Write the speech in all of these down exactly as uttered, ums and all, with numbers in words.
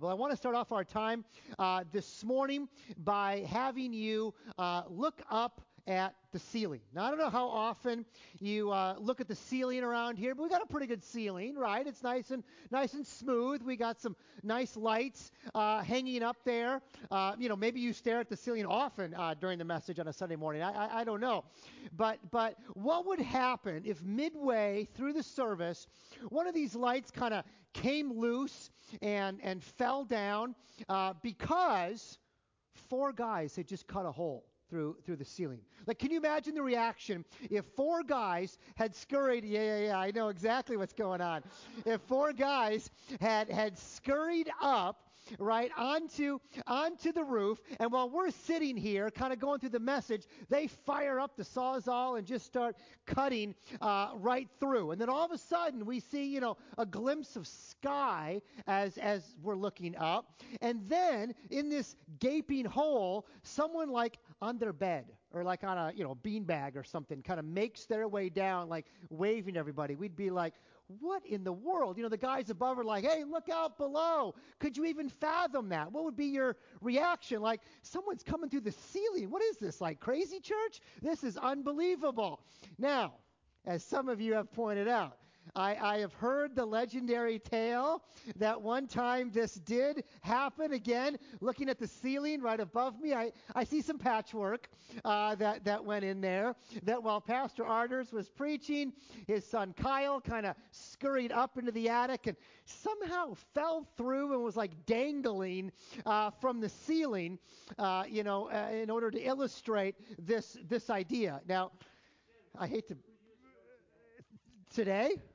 Well, I want to start off our time uh, this morning by having you uh, look up at the ceiling. Now, I don't know how often you uh, look at the ceiling around here, but we got a pretty good ceiling, right? It's nice and nice and smooth. We got some nice lights uh, hanging up there. Uh, you know, maybe you stare at the ceiling often uh, during the message on a Sunday morning. I, I, I don't know, but but what would happen if midway through the service, one of these lights kind of came loose and and fell down uh, because four guys had just cut a hole through through the ceiling? Like, can you imagine the reaction if four guys had scurried? Yeah, yeah, yeah. I know exactly what's going on. If four guys had had scurried up, right, onto onto the roof, and while we're sitting here, kind of going through the message, they fire up the Sawzall and just start cutting uh, right through. And then all of a sudden, we see, you know, a glimpse of sky as as we're looking up, and then in this gaping hole, someone like on their bed or like on a, you know, beanbag or something kind of makes their way down, like waving everybody. We'd be like, what in the world? You know, the guys above are like, hey, look out below. Could you even fathom that? What would be your reaction? Like, someone's coming through the ceiling. What is this, like crazy church? This is unbelievable. Now, as some of you have pointed out, I, I have heard the legendary tale that one time this did happen. Again, looking at the ceiling right above me, I, I see some patchwork uh, that, that went in there. That while Pastor Arders was preaching, his son Kyle kind of scurried up into the attic and somehow fell through and was like dangling uh, from the ceiling, uh, you know, uh, in order to illustrate this this idea. Now, I hate to... Today?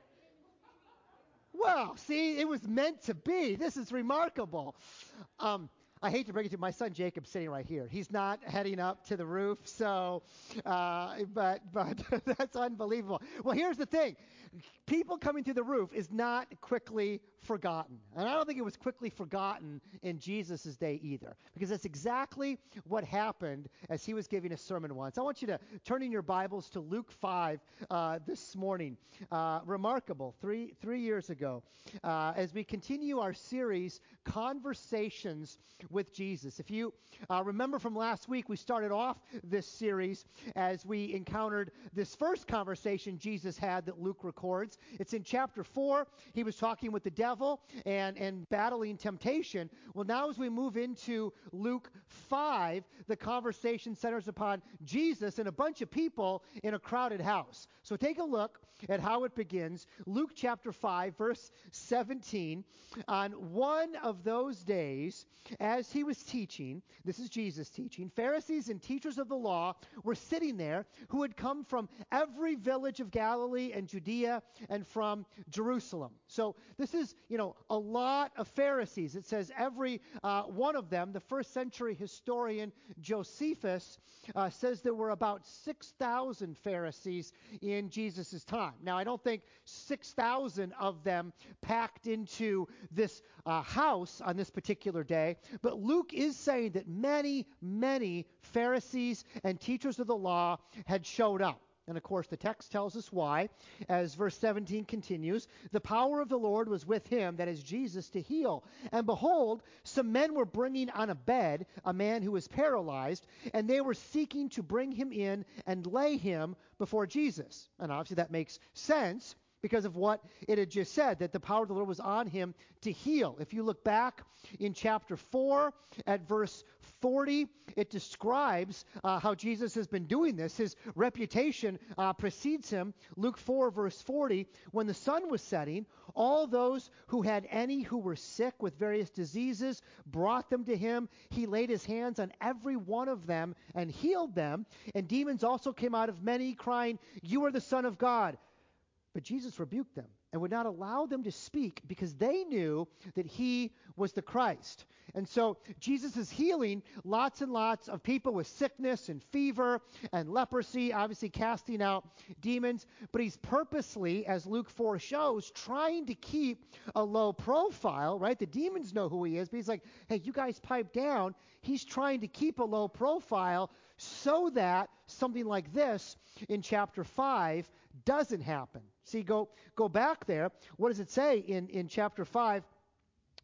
Well, see, it was meant to be. This is remarkable. Um, I hate to bring it to you, my son Jacob's sitting right here. He's not heading up to the roof, so, uh, but but that's unbelievable. Well, here's the thing. People coming through the roof is not quickly forgotten. And I don't think it was quickly forgotten in Jesus' day either, because that's exactly what happened as he was giving a sermon once. I want you to turn in your Bibles to Luke five uh, this morning. Uh, remarkable, three, three years ago, uh, as we continue our series, Conversations with Jesus. If you uh, remember from last week, we started off this series as we encountered this first conversation Jesus had that Luke records. It's in chapter four. He was talking with the devil and, and battling temptation. Well, now as we move into Luke five, the conversation centers upon Jesus and a bunch of people in a crowded house. So take a look at how it begins. Luke chapter five, verse seventeen. On one of those days, as he was teaching, this is Jesus teaching, Pharisees and teachers of the law were sitting there who had come from every village of Galilee and Judea and from Jerusalem. So this is, you know, a lot of Pharisees. It says every uh, one of them. The first century historian Josephus uh, says there were about six thousand Pharisees in Jesus' time. Now, I don't think six thousand of them packed into this uh, house on this particular day, but Luke is saying that many, many Pharisees and teachers of the law had showed up. And of course, the text tells us why. As verse seventeen continues, the power of the Lord was with him, that is Jesus, to heal. And behold, some men were bringing on a bed a man who was paralyzed, and they were seeking to bring him in and lay him before Jesus. And obviously that makes sense because of what it had just said, that the power of the Lord was on him to heal. If you look back in chapter four at verse forty, it describes uh, how Jesus has been doing this. His reputation uh, precedes him. Luke four, verse forty, when the sun was setting, all those who had any who were sick with various diseases brought them to him. He laid his hands on every one of them and healed them. And demons also came out of many, crying, "You are the Son of God." But Jesus rebuked them and would not allow them to speak because they knew that he was the Christ. And so Jesus is healing lots and lots of people with sickness and fever and leprosy, obviously casting out demons. But he's purposely, as Luke four shows, trying to keep a low profile, right? The demons know who he is, but he's like, hey, you guys pipe down. He's trying to keep a low profile so that something like this in chapter five doesn't happen. See, go go back there. What does it say in, in chapter five?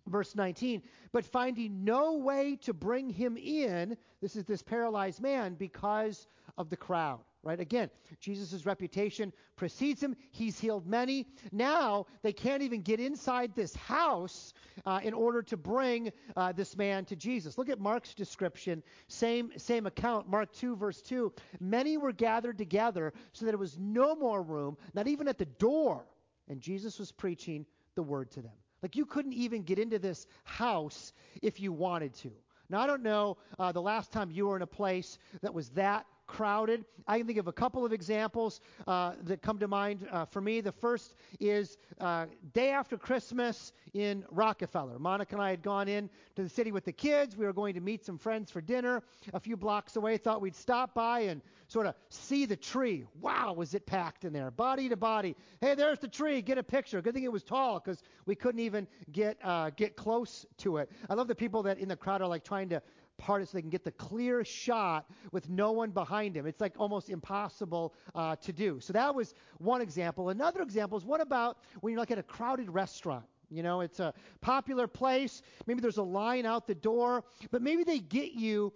Verse nineteen, but finding no way to bring him in, this is this paralyzed man, because of the crowd, right? Again, Jesus' reputation precedes him. He's healed many. Now they can't even get inside this house uh, in order to bring uh, this man to Jesus. Look at Mark's description, same, same account, Mark two, verse two. Many were gathered together so that there was no more room, not even at the door, and Jesus was preaching the word to them. Like, you couldn't even get into this house if you wanted to. Now, I don't know uh, the last time you were in a place that was that crowded. I can think of a couple of examples uh, that come to mind uh, for me. The first is uh, day after Christmas in Rockefeller. Monica and I had gone in to the city with the kids. We were going to meet some friends for dinner a few blocks away. Thought we'd stop by and sort of see the tree. Wow, was it packed in there, body to body. Hey, there's the tree. Get a picture. Good thing it was tall because we couldn't even get uh, get close to it. I love the people that in the crowd are like trying to part it so they can get the clear shot with no one behind him. It's like almost impossible uh, to do. So that was one example. Another example is, what about when you're like at a crowded restaurant? You know, it's a popular place. Maybe there's a line out the door, but maybe they get you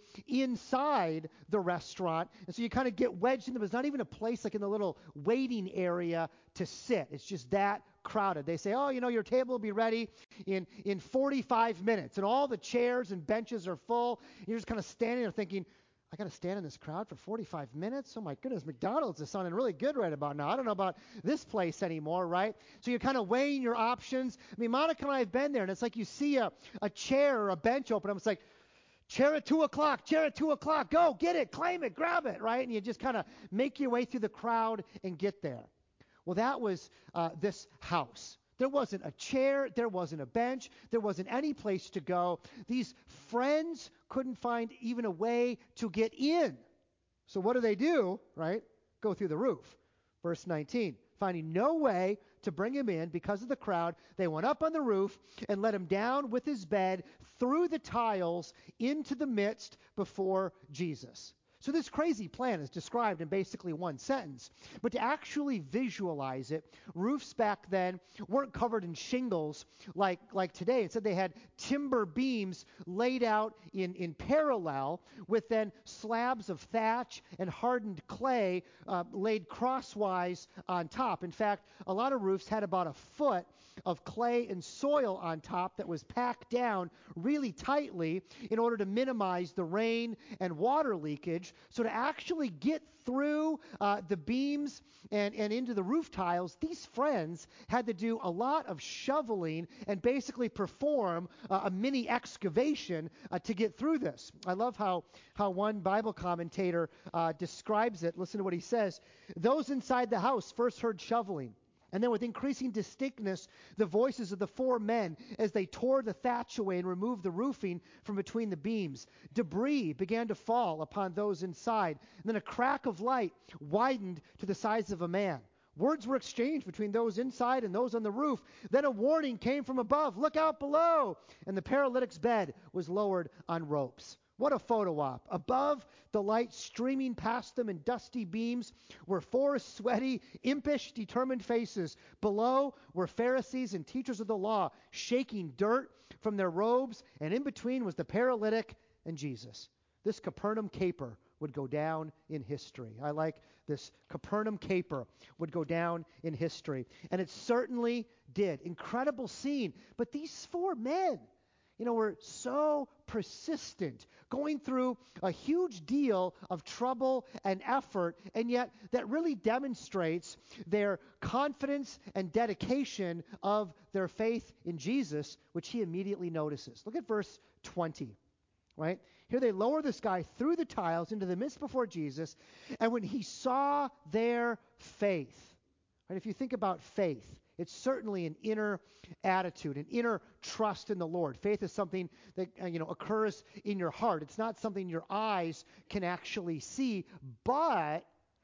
inside the restaurant. And so you kind of get wedged in there. There's not even a place like in the little waiting area to sit. It's just that crowded. They say, oh, you know, your table will be ready in, in forty-five minutes. And all the chairs and benches are full. And you're just kind of standing there thinking, I got to stand in this crowd for forty-five minutes? Oh, my goodness, McDonald's is sounding really good right about now. I don't know about this place anymore, right? So you're kind of weighing your options. I mean, Monica and I have been there, and it's like you see a, a chair or a bench open. It's like, chair at two o'clock, chair at two o'clock. Go, get it, claim it, grab it, right? And you just kind of make your way through the crowd and get there. Well, that was uh, this house. There wasn't a chair. There wasn't a bench. There wasn't any place to go. These friends couldn't find even a way to get in. So what do they do, right? Go through the roof. Verse nineteen, finding no way to bring him in because of the crowd, they went up on the roof and let him down with his bed through the tiles into the midst before Jesus. So this crazy plan is described in basically one sentence. But to actually visualize it, roofs back then weren't covered in shingles like, like today. Instead, they had timber beams laid out in, in parallel with then slabs of thatch and hardened clay uh, laid crosswise on top. In fact, a lot of roofs had about a foot of clay and soil on top that was packed down really tightly in order to minimize the rain and water leakage. So to actually get through uh, the beams and, and into the roof tiles, these friends had to do a lot of shoveling and basically perform uh, a mini excavation uh, to get through this. I love how, how one Bible commentator uh, describes it. Listen to what he says. Those inside the house first heard shoveling. And then with increasing distinctness, the voices of the four men as they tore the thatch away and removed the roofing from between the beams. Debris began to fall upon those inside. And then a crack of light widened to the size of a man. Words were exchanged between those inside and those on the roof. Then a warning came from above. Look out below! And the paralytic's bed was lowered on ropes. What a photo op. Above, the light streaming past them in dusty beams were four sweaty, impish, determined faces. Below were Pharisees and teachers of the law, shaking dirt from their robes, and in between was the paralytic and Jesus. This Capernaum caper would go down in history. I like this Capernaum caper would go down in history. And it certainly did. Incredible scene. But these four men, you know, were so persistent, going through a huge deal of trouble and effort, and yet that really demonstrates their confidence and dedication of their faith in Jesus, which he immediately notices. Look at verse twenty, right? Here they lower this guy through the tiles into the midst before Jesus, and when he saw their faith, right? If you think about faith, it's certainly an inner attitude, an inner trust in the Lord. Faith is something that uh, you know occurs in your heart. It's not something your eyes can actually see, but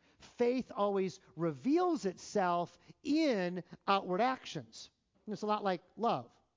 faith always reveals itself in outward actions. And it's a lot like love.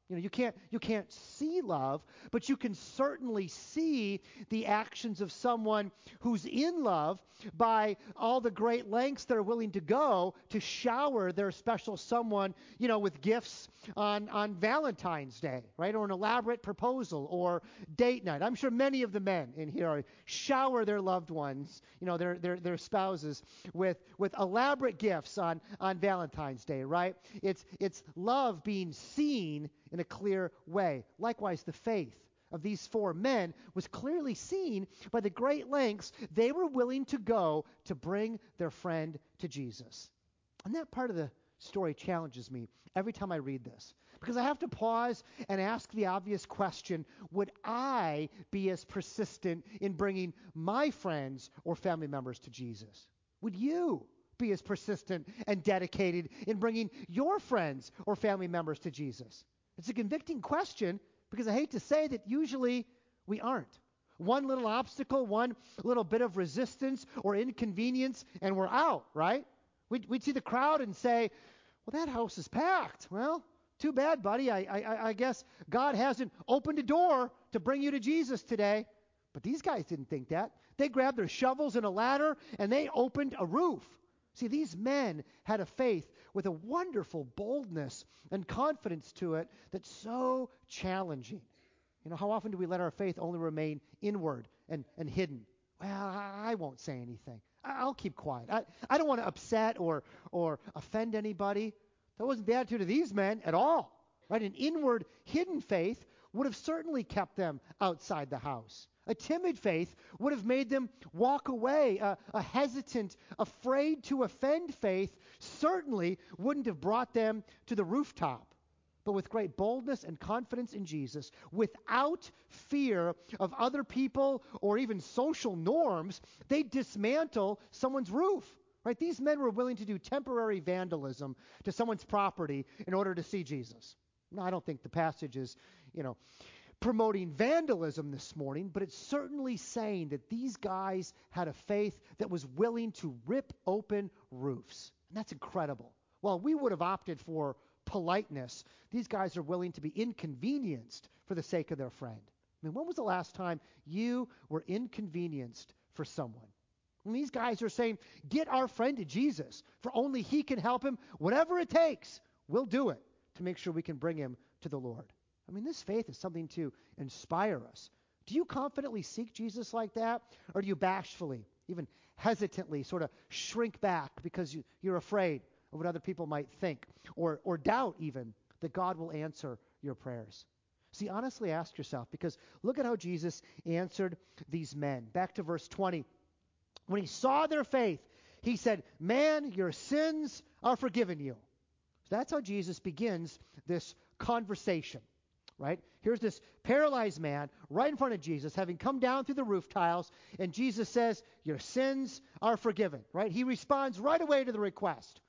You know, you can't you can't see love, but you can certainly see the actions of someone who's in love by all the great lengths they're willing to go to shower their special someone, you know, with gifts on, on Valentine's Day, right? Or an elaborate proposal or date night. I'm sure many of the men in here shower their loved ones, you know, their their, their spouses with, with elaborate gifts on, on Valentine's Day, right? It's it's love being seen in a clear way. Likewise, the faith of these four men was clearly seen by the great lengths they were willing to go to bring their friend to Jesus. And that part of the story challenges me every time I read this, because I have to pause and ask the obvious question: would I be as persistent in bringing my friends or family members to Jesus? Would you be as persistent and dedicated in bringing your friends or family members to Jesus? It's a convicting question, because I hate to say that usually we aren't. One little obstacle, one little bit of resistance or inconvenience, and we're out, right? We'd, we'd see the crowd and say, well, that house is packed. Well, too bad, buddy. I, I, I guess God hasn't opened a door to bring you to Jesus today. But these guys didn't think that. They grabbed their shovels and a ladder, and they opened a roof. See, these men had a faith with a wonderful boldness and confidence to it that's so challenging. You know, how often do we let our faith only remain inward and, and hidden? Well, I, I won't say anything. I, I'll keep quiet. I, I don't want to upset or or offend anybody. That wasn't the attitude of these men at all. Right? An inward, hidden faith would have certainly kept them outside the house. A timid faith would have made them walk away. A, a hesitant, afraid to offend faith certainly wouldn't have brought them to the rooftop. But with great boldness and confidence in Jesus, without fear of other people or even social norms, they dismantle someone's roof. Right? These men were willing to do temporary vandalism to someone's property in order to see Jesus. Now, I don't think the passage is, you know, promoting vandalism this morning, but it's certainly saying that these guys had a faith that was willing to rip open roofs. And that's incredible. Well, we would have opted for politeness. These guys are willing to be inconvenienced for the sake of their friend. I mean, when was the last time you were inconvenienced for someone? And these guys are saying, get our friend to Jesus, for only he can help him. Whatever it takes, we'll do it to make sure we can bring him to the Lord. I mean, this faith is something to inspire us. Do you confidently seek Jesus like that? Or do you bashfully, even hesitantly, sort of shrink back because you, you're afraid of what other people might think, or, or doubt even that God will answer your prayers? See, honestly ask yourself, because look at how Jesus answered these men. Back to verse twenty. When he saw their faith, he said, man, your sins are forgiven you. So that's how Jesus begins this conversation. Right? Here's this paralyzed man right in front of Jesus, having come down through the roof tiles, and Jesus says, your sins are forgiven. Right? He responds right away to the request.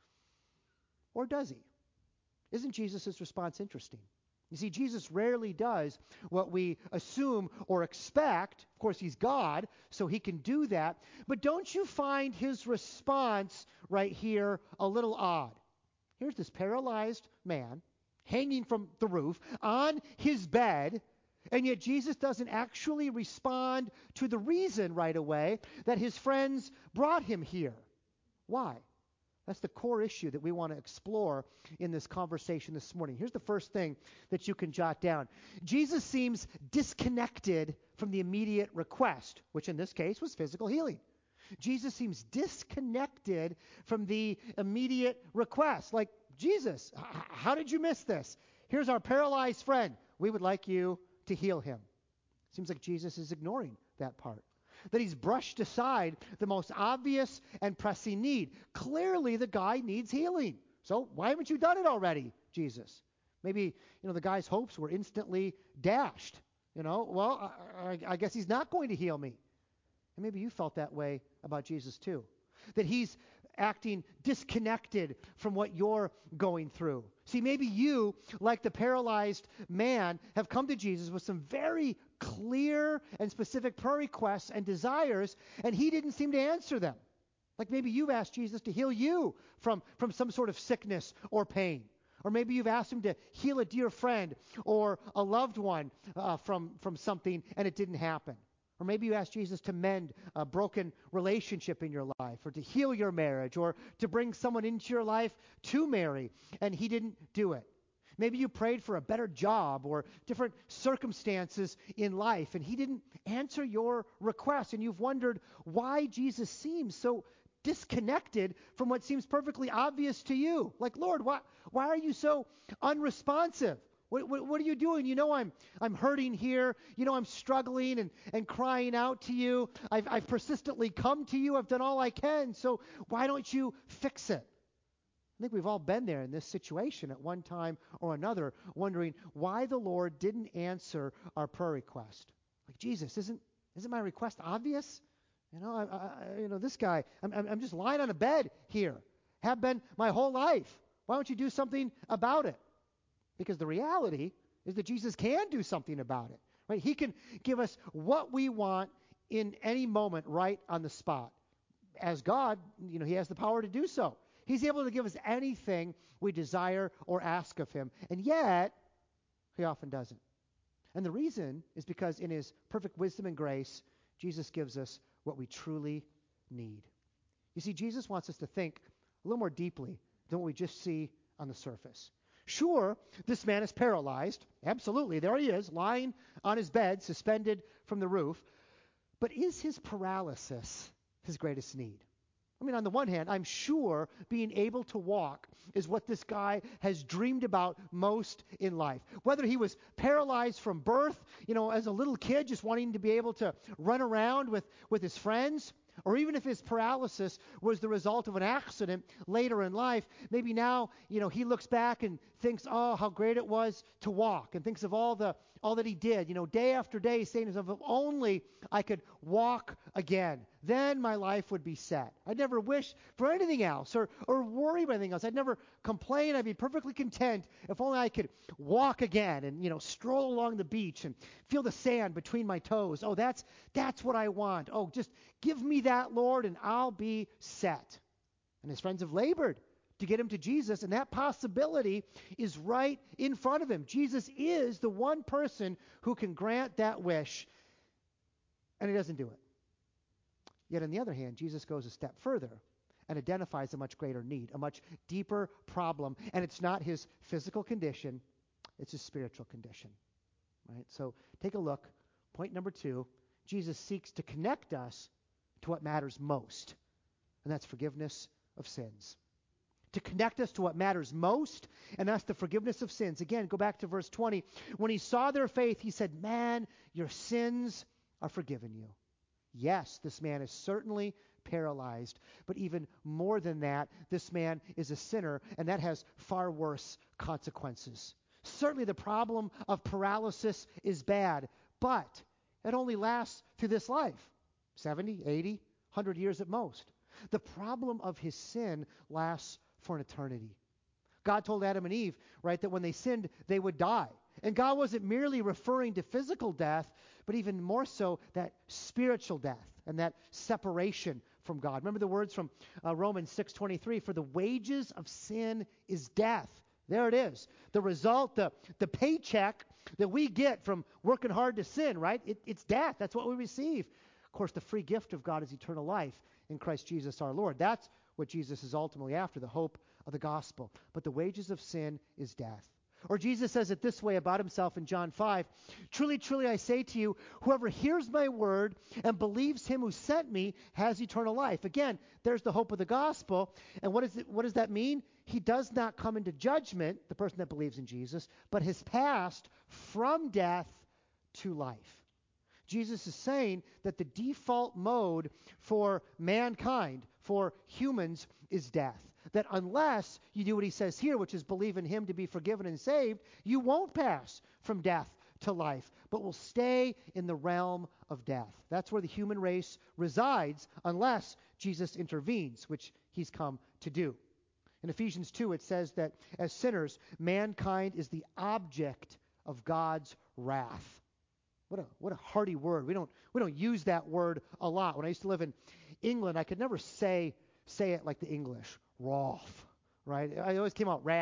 Or does he? Isn't Jesus' response interesting? You see, Jesus rarely does what we assume or expect. Of course, he's God, so he can do that. But don't you find his response right here a little odd? Here's this paralyzed man hanging from the roof on his bed, and yet Jesus doesn't actually respond to the reason right away that his friends brought him here. Why? That's the core issue that we want to explore in this conversation this morning. Here's the first thing that you can jot down. Jesus seems disconnected from the immediate request, which in this case was physical healing. Jesus seems disconnected from the immediate request. Like, Jesus, h- how did you miss this? Here's our paralyzed friend. We would like you to heal him. Seems like Jesus is ignoring that part. That he's brushed aside the most obvious and pressing need. Clearly, the guy needs healing. So why haven't you done it already, Jesus? Maybe, you know, the guy's hopes were instantly dashed. You know, well, I, I guess he's not going to heal me. And maybe you felt that way about Jesus too. That he's acting disconnected from what you're going through. See, maybe you, like the paralyzed man, have come to Jesus with some very clear and specific prayer requests and desires, and he didn't seem to answer them. Like maybe you've asked Jesus to heal you from, from some sort of sickness or pain. Or maybe you've asked him to heal a dear friend or a loved one uh, from, from something and it didn't happen. Or maybe you asked Jesus to mend a broken relationship in your life, or to heal your marriage, or to bring someone into your life to marry, and he didn't do it. Maybe you prayed for a better job or different circumstances in life, and he didn't answer your request, and you've wondered why Jesus seems so disconnected from what seems perfectly obvious to you. Like, Lord, why, why are you so unresponsive? What, what, what are you doing? You know I'm I'm hurting here. You know I'm struggling and, and crying out to you. I've, I've persistently come to you. I've done all I can. So why don't you fix it? I think we've all been there in this situation at one time or another, wondering why the Lord didn't answer our prayer request. Like, Jesus, isn't isn't my request obvious? You know, I, I, you know this guy. I'm, I'm I'm just lying on a bed here. Have been my whole life. Why don't you do something about it? Because the reality is that Jesus can do something about it, right? He can give us what we want in any moment, right on the spot. As God, you know, he has the power to do so. He's able to give us anything we desire or ask of him. And yet, he often doesn't. And the reason is because in his perfect wisdom and grace, Jesus gives us what we truly need. You see, Jesus wants us to think a little more deeply than what we just see on the surface. Sure, this man is paralyzed. Absolutely. There he is, lying on his bed, suspended from the roof. But is his paralysis his greatest need? I mean, on the one hand, I'm sure being able to walk is what this guy has dreamed about most in life. Whether he was paralyzed from birth, you know, as a little kid, just wanting to be able to run around with, with his friends, or even if his paralysis was the result of an accident later in life, maybe now, you know, he looks back and thinks, oh, how great it was to walk, and thinks of all the all that he did, you know, day after day, saying to himself, if only I could walk again, then my life would be set. I'd never wish for anything else or, or worry about anything else. I'd never complain. I'd be perfectly content if only I could walk again and, you know, stroll along the beach and feel the sand between my toes. Oh, that's that's what I want. Oh, just give me that, Lord, and I'll be set. And his friends have labored to get him to Jesus, and that possibility is right in front of him. Jesus is the one person who can grant that wish, and he doesn't do it. Yet on the other hand, Jesus goes a step further and identifies a much greater need, a much deeper problem, and it's not his physical condition, it's his spiritual condition. Right? So take a look. Point number two, Jesus seeks to connect us to what matters most, and that's forgiveness of sins. To connect us to what matters most, and that's the forgiveness of sins. Again, go back to verse twenty. When he saw their faith, he said, man, your sins are forgiven you. Yes, this man is certainly paralyzed, but even more than that, this man is a sinner, and that has far worse consequences. Certainly the problem of paralysis is bad, but it only lasts through this life, seventy, eighty, one hundred years at most. The problem of his sin lasts for an eternity. God told Adam and Eve, right, that when they sinned, they would die. And God wasn't merely referring to physical death, but even more so that spiritual death and that separation from God. Remember the words from uh, Romans six twenty-three, for the wages of sin is death. There it is. The result, the, the paycheck that we get from working hard to sin, right? It, it's death. That's what we receive. Of course, the free gift of God is eternal life in Christ Jesus our Lord. That's what Jesus is ultimately after, the hope of the gospel. But the wages of sin is death. Or Jesus says it this way about himself in John five, truly, truly, I say to you, whoever hears my word and believes him who sent me has eternal life. Again, there's the hope of the gospel. And what, is it, what does that mean? He does not come into judgment, the person that believes in Jesus, but has passed from death to life. Jesus is saying that the default mode for mankind, for humans, is death. That unless you do what he says here, which is believe in him to be forgiven and saved, you won't pass from death to life, but will stay in the realm of death. That's where the human race resides unless Jesus intervenes, which he's come to do. In Ephesians two, it says that as sinners, mankind is the object of God's wrath. What a what a hearty word. We don't we don't use that word a lot. When I used to live in England, I could never say say it like the English. Wrath, right? I always came out wrath.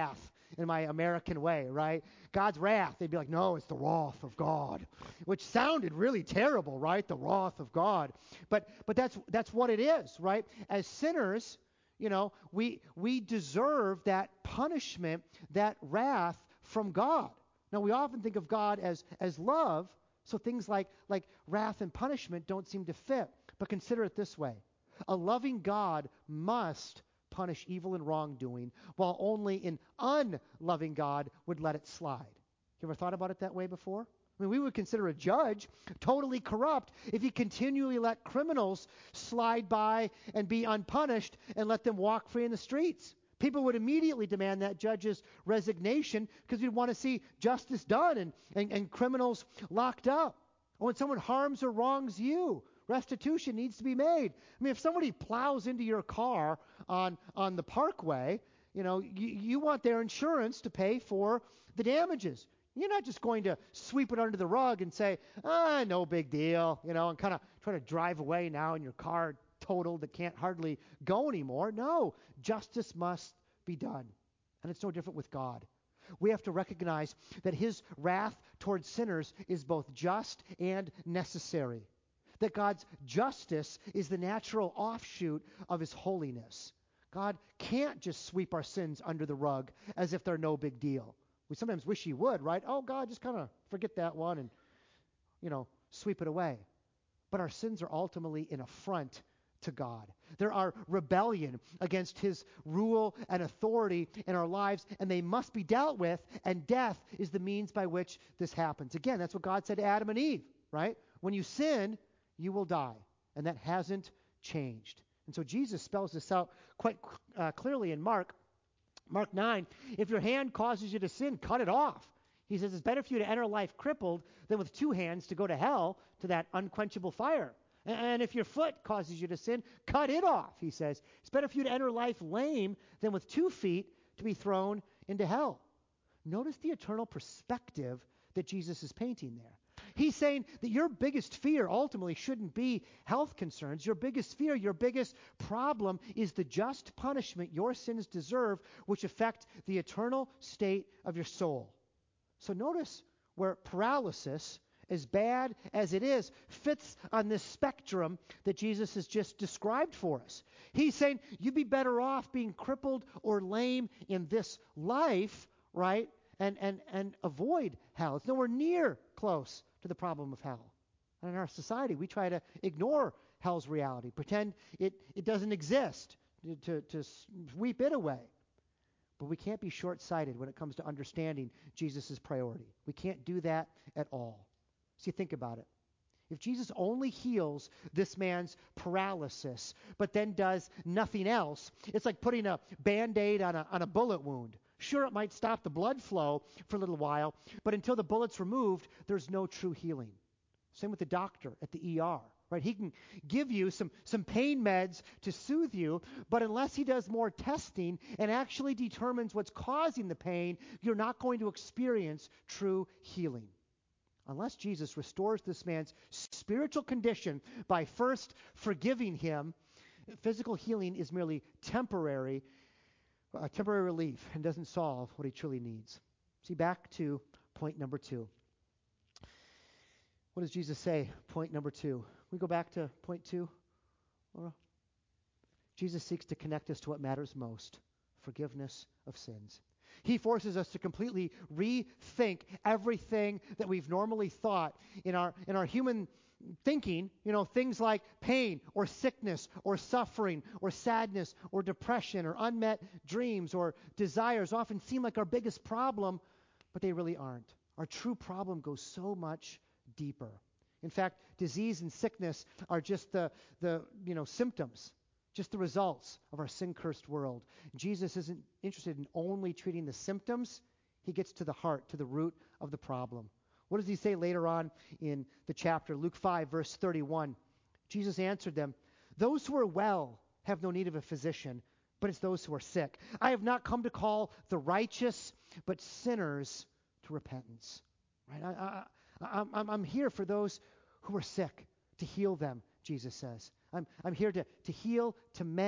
in my American way, right? God's wrath. They'd be like, no, it's the wrath of God, which sounded really terrible, right? The wrath of God. But but that's that's what it is, right? As sinners, you know, we we deserve that punishment, that wrath from God. Now, we often think of God as as love, so things like like wrath and punishment don't seem to fit. But consider it this way. A loving God must punish evil and wrongdoing, while only an unloving God would let it slide. You ever thought about it that way before? I mean, we would consider a judge totally corrupt if he continually let criminals slide by and be unpunished and let them walk free in the streets. People would immediately demand that judge's resignation because we'd want to see justice done and, and, and criminals locked up. Or when someone harms or wrongs you, restitution needs to be made. I mean, if somebody plows into your car on, on the parkway, you know, you, you want their insurance to pay for the damages. You're not just going to sweep it under the rug and say, ah, no big deal, you know, and kind of try to drive away now in your car totaled that can't hardly go anymore. No, justice must be done. And it's no different with God. We have to recognize that his wrath towards sinners is both just and necessary. That God's justice is the natural offshoot of his holiness. God can't just sweep our sins under the rug as if they're no big deal. We sometimes wish he would, right? Oh, God, just kind of forget that one and, you know, sweep it away. But our sins are ultimately an affront to God. There are rebellion against his rule and authority in our lives, and they must be dealt with, and death is the means by which this happens. Again, that's what God said to Adam and Eve, right? When you sin, you will die, and that hasn't changed. And so Jesus spells this out quite uh, clearly in Mark. Mark nine, if your hand causes you to sin, cut it off. He says it's better for you to enter life crippled than with two hands to go to hell, to that unquenchable fire. And if your foot causes you to sin, cut it off, he says. It's better for you to enter life lame than with two feet to be thrown into hell. Notice the eternal perspective that Jesus is painting there. He's saying that your biggest fear ultimately shouldn't be health concerns. Your biggest fear, your biggest problem is the just punishment your sins deserve, which affect the eternal state of your soul. So notice where paralysis, as bad as it is, fits on this spectrum that Jesus has just described for us. He's saying you'd be better off being crippled or lame in this life, right? And and and avoid hell. It's nowhere near close to the problem of hell. And in our society, we try to ignore hell's reality, pretend it, it doesn't exist, to, to, to sweep it away. But we can't be short-sighted when it comes to understanding Jesus' priority. We can't do that at all. See, think about it. If Jesus only heals this man's paralysis, but then does nothing else, it's like putting a Band-Aid on a, on a bullet wound. Sure, it might stop the blood flow for a little while, but until the bullet's removed, there's no true healing. Same with the doctor at the E R, right? He can give you some, some pain meds to soothe you, but unless he does more testing and actually determines what's causing the pain, you're not going to experience true healing. Unless Jesus restores this man's spiritual condition by first forgiving him, physical healing is merely temporary, a temporary relief, and doesn't solve what he truly needs. See, back to point number two. What does Jesus say? Point number two. We go back to point two. Laura? Jesus seeks to connect us to what matters most: forgiveness of sins. He forces us to completely rethink everything that we've normally thought in our in our human thinking. You know, things like pain or sickness or suffering or sadness or depression or unmet dreams or desires often seem like our biggest problem, but they really aren't. Our true problem goes so much deeper. In fact, disease and sickness are just the the you know symptoms, just the results of our sin-cursed world. Jesus isn't interested in only treating the symptoms. He gets to the heart, to the root of the problem. What does he say later on in the chapter? Luke five, verse thirty-one. Jesus answered them, "Those who are well have no need of a physician, but it's those who are sick. I have not come to call the righteous, but sinners to repentance." Right? I, I, I'm, I'm here for those who are sick, to heal them, Jesus says. I'm, I'm here to, to heal, to mend,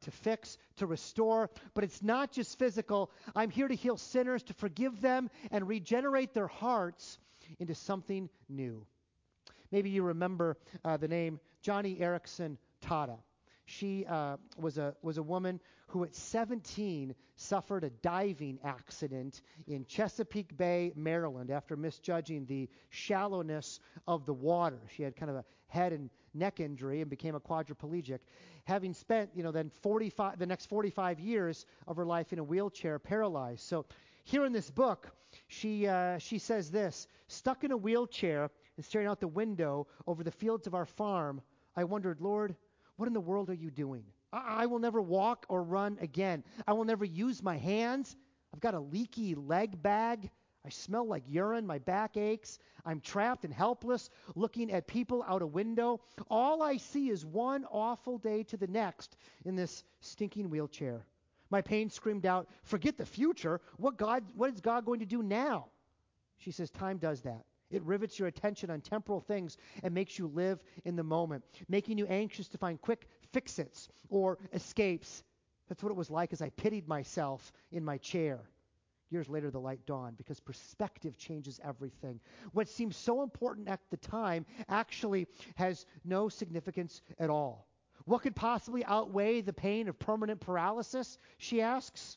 to fix, to restore. But it's not just physical. I'm here to heal sinners, to forgive them, and regenerate their hearts into something new. Maybe you remember uh, the name Joni Eareckson Tada. She uh, was a was a woman who at seventeen suffered a diving accident in Chesapeake Bay, Maryland, after misjudging the shallowness of the water. She had kind of a head and neck injury and became a quadriplegic, having spent, you know, then forty-five the next forty-five years of her life in a wheelchair, paralyzed. So here in this book, she uh, she says this: stuck in a wheelchair and staring out the window over the fields of our farm, I wondered, Lord, what in the world are you doing? I, I will never walk or run again. I will never use my hands. I've got a leaky leg bag. I smell like urine. My back aches. I'm trapped and helpless, looking at people out a window. All I see is one awful day to the next in this stinking wheelchair. My pain screamed out, forget the future. What God? What is God going to do now? She says, time does that. It rivets your attention on temporal things and makes you live in the moment, making you anxious to find quick fix-its or escapes. That's what it was like as I pitied myself in my chair. Years later, the light dawned because perspective changes everything. What seemed so important at the time actually has no significance at all. What could possibly outweigh the pain of permanent paralysis, she asks?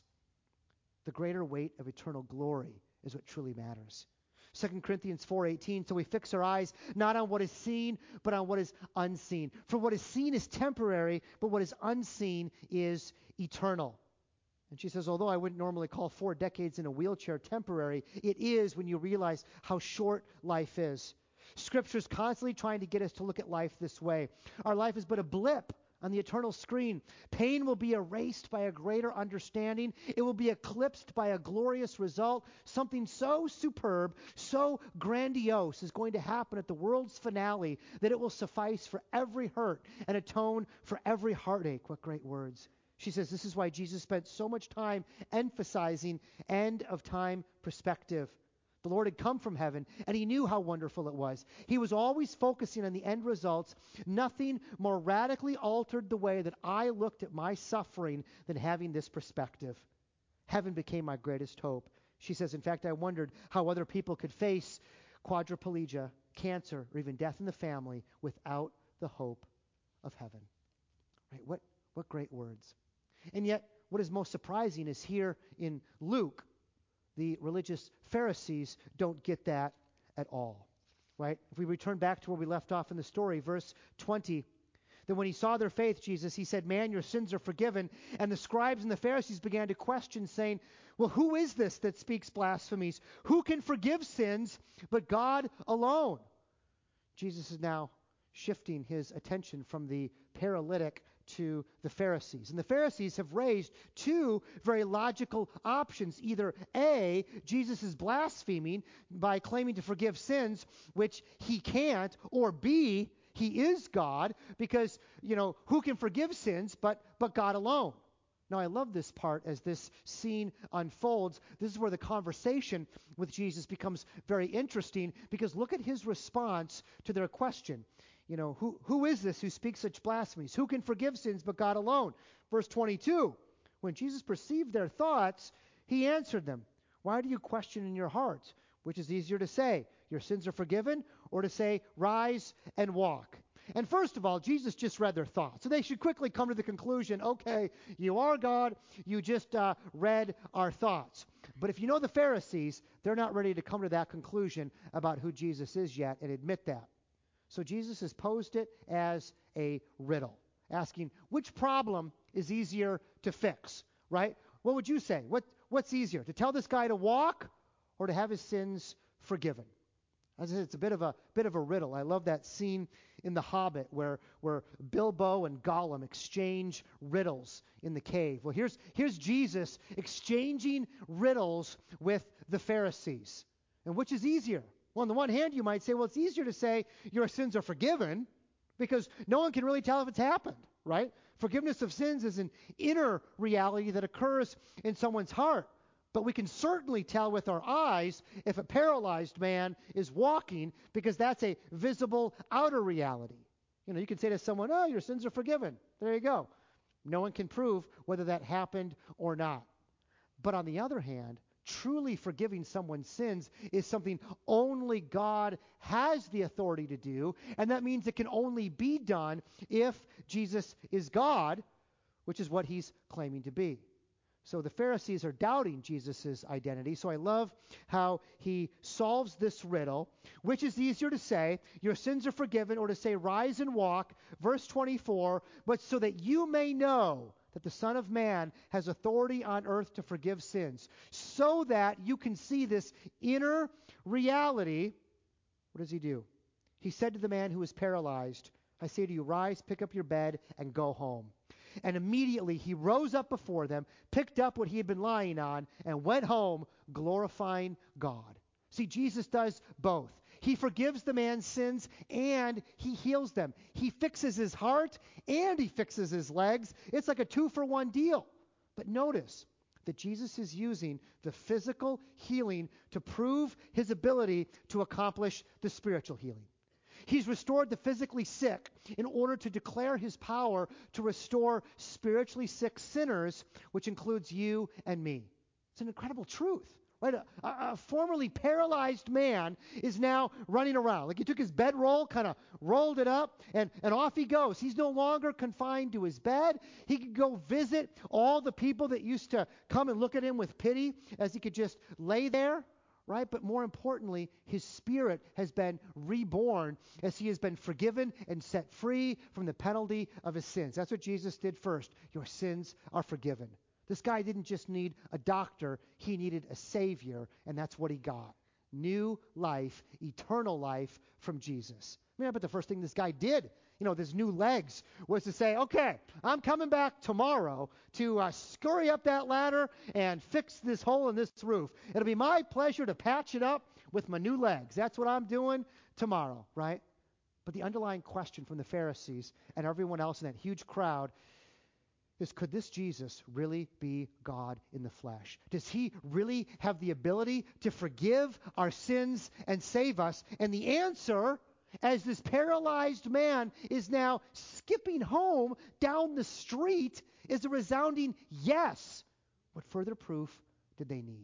The greater weight of eternal glory is what truly matters. Second Corinthians four eighteen, so we fix our eyes not on what is seen, but on what is unseen. For what is seen is temporary, but what is unseen is eternal. And she says, although I wouldn't normally call four decades in a wheelchair temporary, it is when you realize how short life is. Scripture is constantly trying to get us to look at life this way. Our life is but a blip on the eternal screen. Pain will be erased by a greater understanding. It will be eclipsed by a glorious result. Something so superb, so grandiose is going to happen at the world's finale that it will suffice for every hurt and atone for every heartache. What great words. She says this is why Jesus spent so much time emphasizing end of time perspective. The Lord had come from heaven, and he knew how wonderful it was. He was always focusing on the end results. Nothing more radically altered the way that I looked at my suffering than having this perspective. Heaven became my greatest hope. She says, in fact, I wondered how other people could face quadriplegia, cancer, or even death in the family without the hope of heaven. Right? What, what great words. And yet, what is most surprising is here in Luke, the religious Pharisees don't get that at all, right? If we return back to where we left off in the story, verse twenty, then when he saw their faith, Jesus, he said, man, your sins are forgiven. And the scribes and the Pharisees began to question, saying, well, who is this that speaks blasphemies? Who can forgive sins but God alone? Jesus is now shifting his attention from the paralytic to the Pharisees. And the Pharisees have raised two very logical options. Either A, Jesus is blaspheming by claiming to forgive sins, which he can't, or B, he is God, because, you know, who can forgive sins but, but God alone? Now, I love this part as this scene unfolds. This is where the conversation with Jesus becomes very interesting, because look at his response to their question. You know, who, who is this who speaks such blasphemies? Who can forgive sins but God alone? Verse twenty-two, when Jesus perceived their thoughts, he answered them, why do you question in your hearts? Which is easier to say, your sins are forgiven, or to say, rise and walk? And first of all, Jesus just read their thoughts. So they should quickly come to the conclusion, okay, you are God, you just uh, read our thoughts. But if you know the Pharisees, they're not ready to come to that conclusion about who Jesus is yet and admit that. So Jesus has posed it as a riddle, asking which problem is easier to fix, right? What would you say? What What's easier, to tell this guy to walk or to have his sins forgiven? As I said, it's a bit of a bit of a riddle. I love that scene in The Hobbit where where Bilbo and Gollum exchange riddles in the cave. Well, here's here's Jesus exchanging riddles with the Pharisees. And which is easier? Well, on the one hand, you might say, well, it's easier to say your sins are forgiven because no one can really tell if it's happened, right? Forgiveness of sins is an inner reality that occurs in someone's heart. But we can certainly tell with our eyes if a paralyzed man is walking, because that's a visible outer reality. You know, you can say to someone, oh, your sins are forgiven. There you go. No one can prove whether that happened or not. But on the other hand, truly forgiving someone's sins is something only God has the authority to do, and that means it can only be done if Jesus is God, which is what he's claiming to be. So the Pharisees are doubting Jesus' identity. So I love how he solves this riddle. Which is easier to say, your sins are forgiven, or to say, rise and walk, verse twenty-four, but so that you may know that the Son of Man has authority on earth to forgive sins, so that you can see this inner reality. What does he do? He said to the man who was paralyzed, I say to you, rise, pick up your bed, and go home. And immediately he rose up before them, picked up what he had been lying on, and went home, glorifying God. See, Jesus does both. He forgives the man's sins and he heals them. He fixes his heart and he fixes his legs. It's like a two-for-one deal. But notice that Jesus is using the physical healing to prove his ability to accomplish the spiritual healing. He's restored the physically sick in order to declare his power to restore spiritually sick sinners, which includes you and me. It's an incredible truth, right? A, a, a formerly paralyzed man is now running around. Like he took his bedroll, kind of rolled it up, and, and off he goes. He's no longer confined to his bed. He could go visit all the people that used to come and look at him with pity as he could just lay there. Right? But more importantly, his spirit has been reborn as he has been forgiven and set free from the penalty of his sins. That's what Jesus did first. Your sins are forgiven. This guy didn't just need a doctor. He needed a savior, and that's what he got. New life, eternal life from Jesus. I mean, I bet the first thing this guy did, you know, this new legs, was to say, okay, I'm coming back tomorrow to uh, scurry up that ladder and fix this hole in this roof. It'll be my pleasure to patch it up with my new legs. That's what I'm doing tomorrow, right? But the underlying question from the Pharisees and everyone else in that huge crowd is, could this Jesus really be God in the flesh? Does he really have the ability to forgive our sins and save us? And the answer, as this paralyzed man is now skipping home down the street, is a resounding yes. What further proof did they need?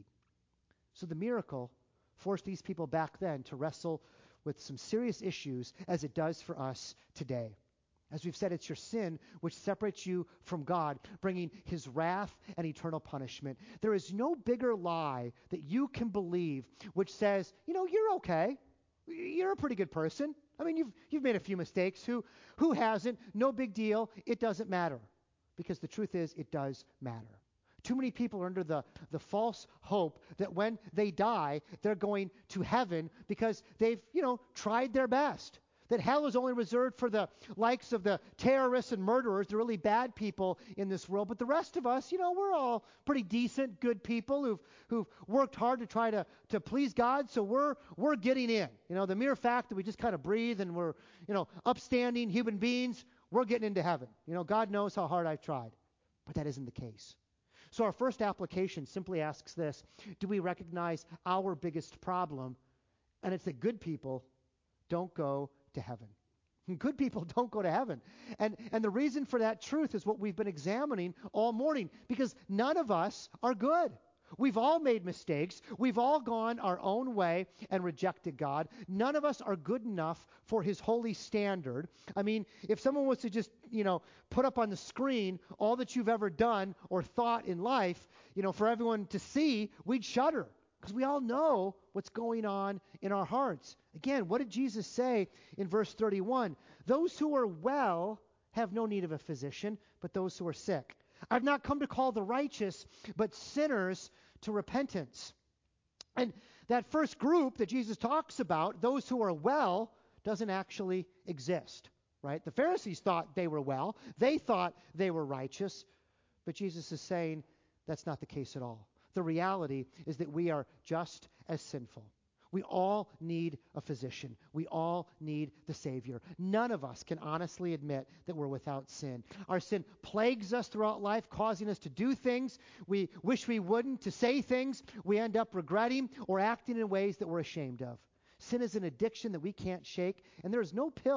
So the miracle forced these people back then to wrestle with some serious issues, as it does for us today. As we've said, it's your sin which separates you from God, bringing his wrath and eternal punishment. There is no bigger lie that you can believe which says, you know, you're okay. You're a pretty good person. I mean, you've you've made a few mistakes. Who who hasn't? No big deal. It doesn't matter. Because the truth is, it does matter. Too many people are under the, the false hope that when they die, they're going to heaven because they've, you know, tried their best. That hell is only reserved for the likes of the terrorists and murderers, the really bad people in this world. But the rest of us, you know, we're all pretty decent, good people who've who've worked hard to try to, to please God. So we're we're getting in. You know, the mere fact that we just kind of breathe and we're, you know, upstanding human beings, we're getting into heaven. You know, God knows how hard I've tried. But that isn't the case. So our first application simply asks this: do we recognize our biggest problem? And it's that good people don't go to heaven. Good people don't go to heaven. And and the reason for that truth is what we've been examining all morning, because none of us are good. We've all made mistakes. We've all gone our own way and rejected God. None of us are good enough for his holy standard. I mean, if someone was to just, you know, put up on the screen all that you've ever done or thought in life, you know, for everyone to see, we'd shudder. Because we all know what's going on in our hearts. Again, what did Jesus say in verse thirty-one? Those who are well have no need of a physician, but those who are sick. I've not come to call the righteous, but sinners to repentance. And that first group that Jesus talks about, those who are well, doesn't actually exist, right? The Pharisees thought they were well. They thought they were righteous. But Jesus is saying that's not the case at all. The reality is that we are just as sinful. We all need a physician. We all need the Savior. None of us can honestly admit that we're without sin. Our sin plagues us throughout life, causing us to do things we wish we wouldn't, to say things we end up regretting, or acting in ways that we're ashamed of. Sin is an addiction that we can't shake, and there is no pill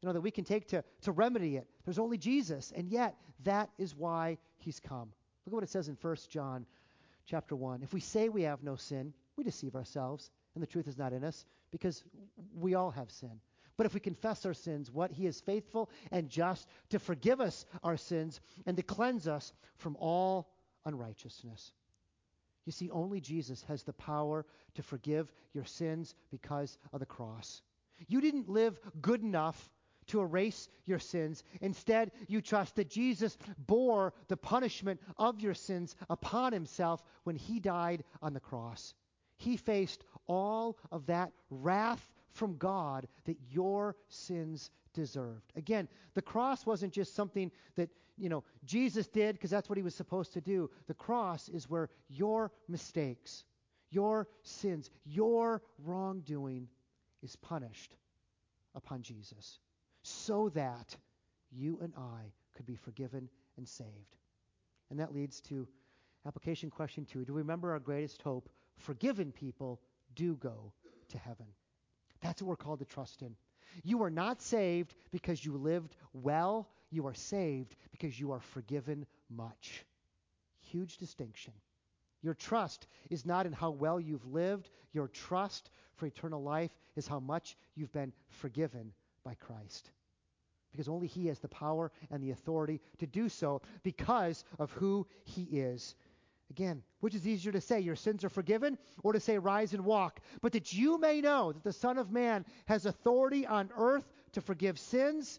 you know, that we can take to, to remedy it. There's only Jesus, and yet that is why he's come. Look at what it says in First John chapter one. If we say we have no sin, we deceive ourselves, and the truth is not in us, because we all have sin. But if we confess our sins, what he is faithful and just to forgive us our sins and to cleanse us from all unrighteousness. You see, only Jesus has the power to forgive your sins because of the cross. You didn't live good enough to erase your sins. Instead, you trust that Jesus bore the punishment of your sins upon himself when he died on the cross. He faced all of that wrath from God that your sins deserved. Again, the cross wasn't just something that, you know, Jesus did because that's what he was supposed to do. The cross is where your mistakes, your sins, your wrongdoing is punished upon Jesus so that you and I could be forgiven and saved. And that leads to application question two. Do we remember our greatest hope? Forgiven people do go to heaven. That's what we're called to trust in. You are not saved because you lived well. You are saved because you are forgiven much. Huge distinction. Your trust is not in how well you've lived. Your trust for eternal life is how much you've been forgiven by Christ. Because only he has the power and the authority to do so because of who he is. Again, which is easier to say, your sins are forgiven, or to say, rise and walk? But that you may know that the Son of Man has authority on earth to forgive sins,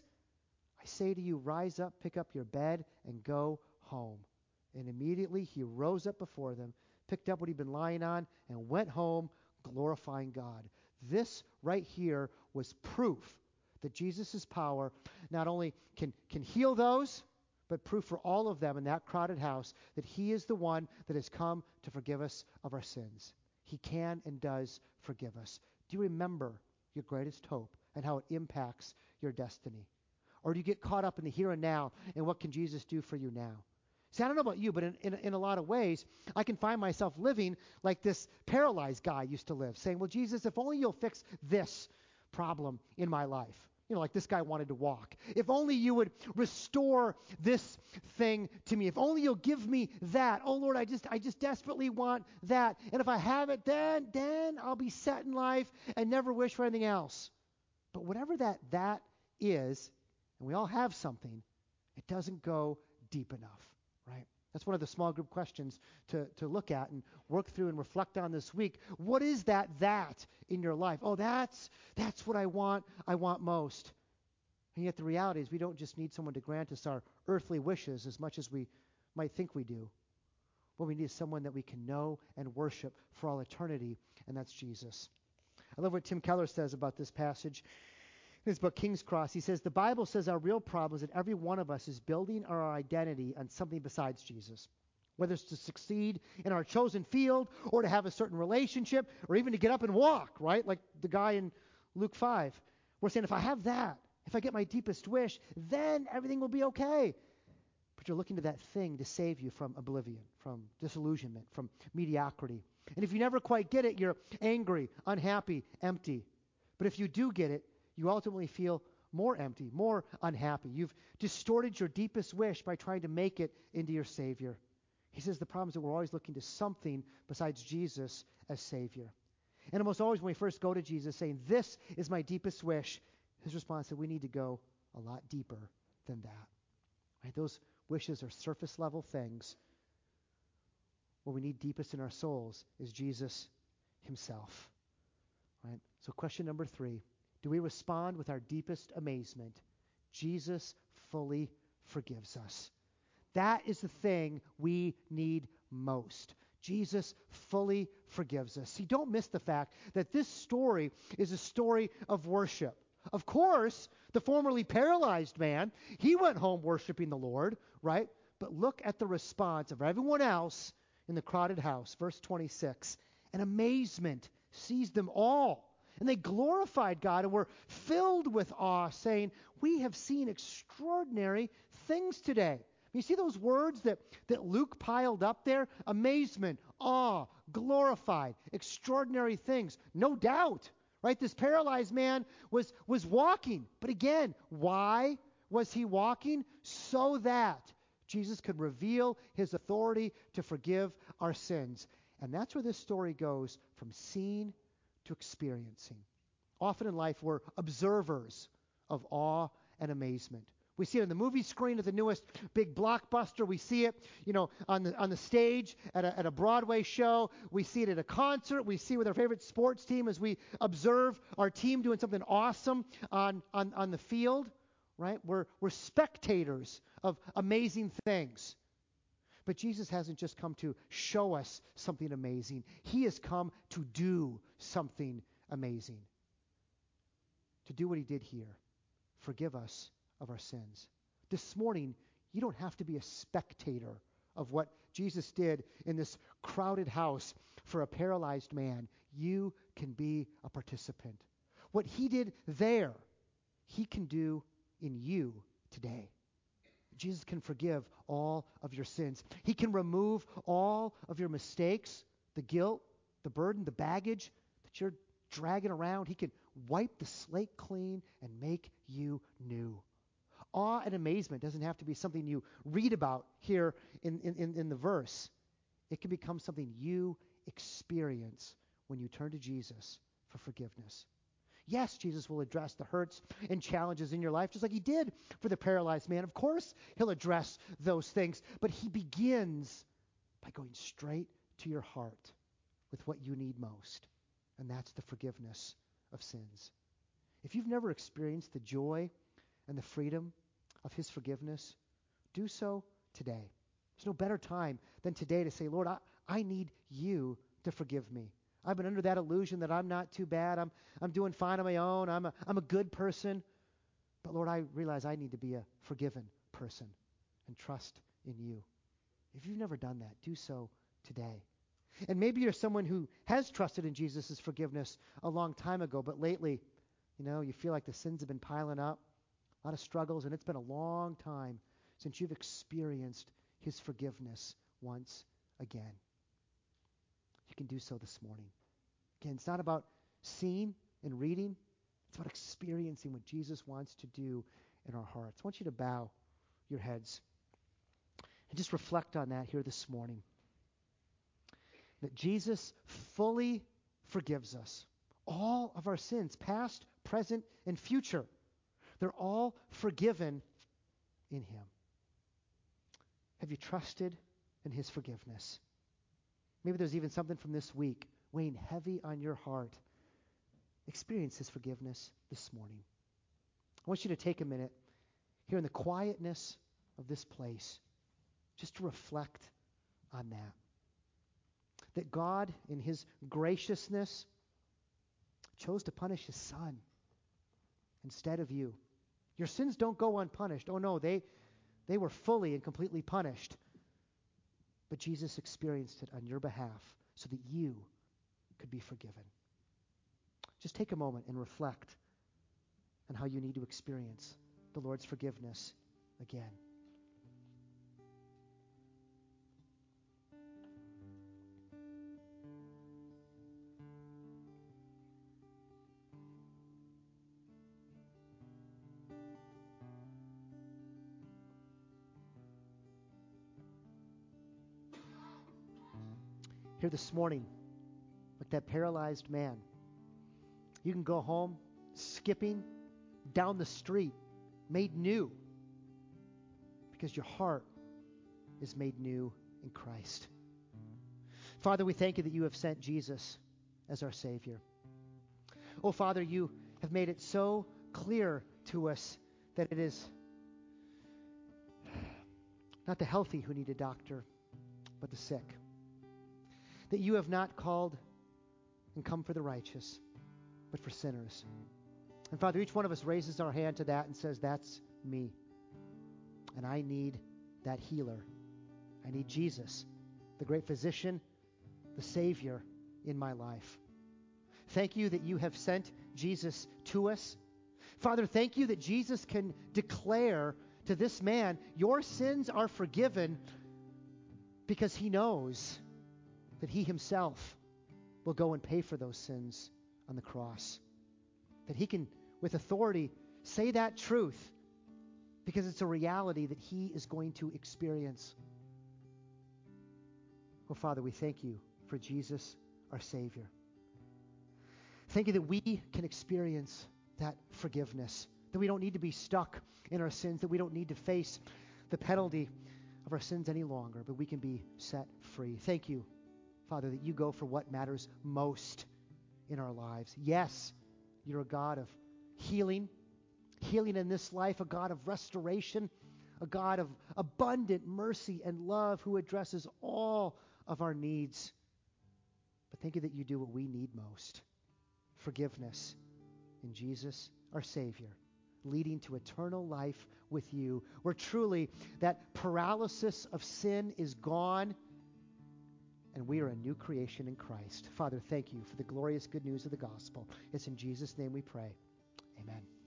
I say to you, rise up, pick up your bed, and go home. And immediately he rose up before them, picked up what he'd been lying on, and went home, glorifying God. This right here was proof that Jesus' power not only can, can heal those, but proof for all of them in that crowded house that he is the one that has come to forgive us of our sins. He can and does forgive us. Do you remember your greatest hope and how it impacts your destiny? Or do you get caught up in the here and now and what can Jesus do for you now? See, I don't know about you, but in, in, in a lot of ways, I can find myself living like this paralyzed guy used to live, saying, well, Jesus, if only you'll fix this problem in my life. You know, like this guy wanted to walk. If only you would restore this thing to me. If only you'll give me that. Oh, Lord, I just I just desperately want that. And if I have it, then, then I'll be set in life and never wish for anything else. But whatever that that is, and we all have something, it doesn't go deep enough, right? That's one of the small group questions to, to look at and work through and reflect on this week. What is that that in your life? Oh, that's that's what I want. I want most. And yet the reality is we don't just need someone to grant us our earthly wishes as much as we might think we do. What we need is someone that we can know and worship for all eternity, and that's Jesus. I love what Tim Keller says about this passage. In his book, King's Cross, he says, the Bible says our real problem is that every one of us is building our identity on something besides Jesus. Whether it's to succeed in our chosen field or to have a certain relationship or even to get up and walk, right? Like the guy in Luke five. We're saying, if I have that, if I get my deepest wish, then everything will be okay. But you're looking to that thing to save you from oblivion, from disillusionment, from mediocrity. And if you never quite get it, you're angry, unhappy, empty. But if you do get it, you ultimately feel more empty, more unhappy. You've distorted your deepest wish by trying to make it into your Savior. He says the problem is that we're always looking to something besides Jesus as Savior. And almost always when we first go to Jesus saying, this is my deepest wish, his response is we need to go a lot deeper than that. Right? Those wishes are surface level things. What we need deepest in our souls is Jesus himself. Right? So question number three. Do we respond with our deepest amazement? Jesus fully forgives us. That is the thing we need most. Jesus fully forgives us. See, don't miss the fact that this story is a story of worship. Of course, the formerly paralyzed man, he went home worshiping the Lord, right? But look at the response of everyone else in the crowded house. Verse twenty-six. And amazement seized them all. And they glorified God and were filled with awe, saying, we have seen extraordinary things today. You see those words that, that Luke piled up there? Amazement, awe, glorified, extraordinary things. No doubt, Right? This paralyzed man was, was walking. But again, why was he walking? So that Jesus could reveal his authority to forgive our sins. And that's where this story goes from seeing to experiencing. Often in life, we're observers of awe and amazement. We see it on the movie screen at the newest big blockbuster. We see it, you know, on the on the stage at a, at a Broadway show. We see it at a concert. We see it with our favorite sports team as we observe our team doing something awesome on, on, on the field, right? We're, we're spectators of amazing things. But Jesus hasn't just come to show us something amazing. He has come to do something amazing. To do what he did here. Forgive us of our sins. This morning, you don't have to be a spectator of what Jesus did in this crowded house for a paralyzed man. You can be a participant. What he did there, he can do in you today. Jesus can forgive all of your sins. He can remove all of your mistakes, the guilt, the burden, the baggage that you're dragging around. He can wipe the slate clean and make you new. Awe and amazement doesn't have to be something you read about here in, in, in the verse. It can become something you experience when you turn to Jesus for forgiveness. Yes, Jesus will address the hurts and challenges in your life, just like he did for the paralyzed man. Of course, he'll address those things, but he begins by going straight to your heart with what you need most, and that's the forgiveness of sins. If you've never experienced the joy and the freedom of his forgiveness, do so today. There's no better time than today to say, Lord, I, I need you to forgive me. I've been under that illusion that I'm not too bad. I'm I'm doing fine on my own. I'm a, I'm a good person. But Lord, I realize I need to be a forgiven person and trust in you. If you've never done that, do so today. And maybe you're someone who has trusted in Jesus' forgiveness a long time ago, but lately, you know, you feel like the sins have been piling up, a lot of struggles, and it's been a long time since you've experienced his forgiveness once again. You can do so this morning. Again, it's not about seeing and reading. It's about experiencing what Jesus wants to do in our hearts. I want you to bow your heads and just reflect on that here this morning. That Jesus fully forgives us. All of our sins, past, present, and future. They're all forgiven in him. Have you trusted in his forgiveness? Maybe there's even something from this week weighing heavy on your heart. Experience his forgiveness this morning. I want you to take a minute here in the quietness of this place just to reflect on that. That God, in his graciousness, chose to punish his son instead of you. Your sins don't go unpunished. Oh no, they, they were fully and completely punished. But Jesus experienced it on your behalf so that you could be forgiven. Just take a moment and reflect on how you need to experience the Lord's forgiveness again. Here this morning, like that paralyzed man, you can go home skipping down the street, made new, because your heart is made new in Christ. Father, we thank you that you have sent Jesus as our Savior. Oh, Father, you have made it so clear to us that it is not the healthy who need a doctor, but the sick. That you have not called and come for the righteous, but for sinners. And Father, each one of us raises our hand to that and says, that's me. And I need that healer. I need Jesus, the great physician, the Savior in my life. Thank you that you have sent Jesus to us. Father, thank you that Jesus can declare to this man, your sins are forgiven, because he knows that he himself will go and pay for those sins on the cross. that he can, with authority, say that truth because it's a reality that he is going to experience. Oh, Father, we thank you for Jesus, our Savior. Thank you that we can experience that forgiveness, that we don't need to be stuck in our sins, that we don't need to face the penalty of our sins any longer, but we can be set free. Thank you, Father, that you go for what matters most in our lives. Yes, you're a God of healing, healing in this life, a God of restoration, a God of abundant mercy and love who addresses all of our needs. But thank you that you do what we need most, forgiveness in Jesus, our Savior, leading to eternal life with you, where truly that paralysis of sin is gone and we are a new creation in Christ. Father, thank you for the glorious good news of the gospel. It's in Jesus' name we pray. Amen.